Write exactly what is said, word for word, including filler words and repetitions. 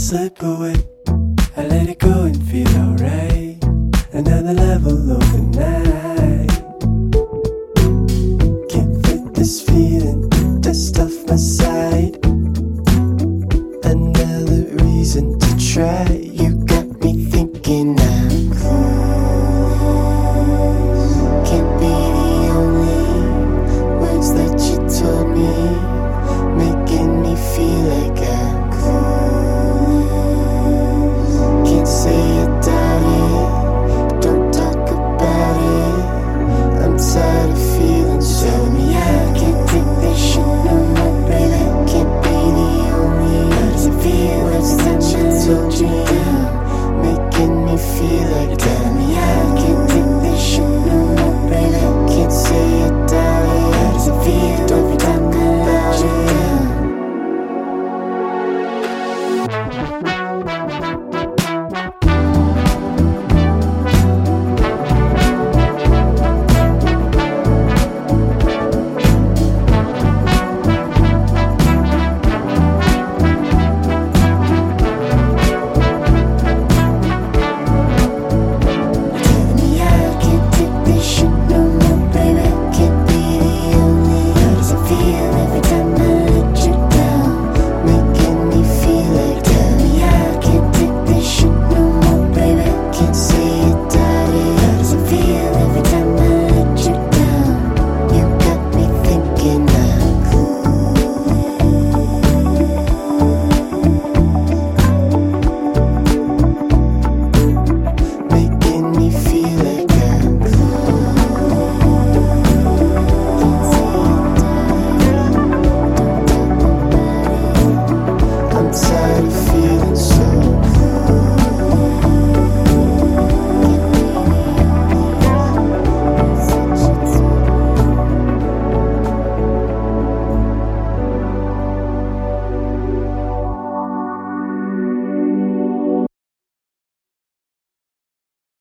slip away. I let it go and feel alright. Another level overnight. Can't fight this feeling, dust off my side. Another reason to try. You got me thinking I'm close. Can't be the only words that you told me, making me feel like I'm close. Can't say I doubt it, don't talk about it. I'm tired of feeling so me. I can't take this shit no more, baby. Can't be the only words that feel words that you told me.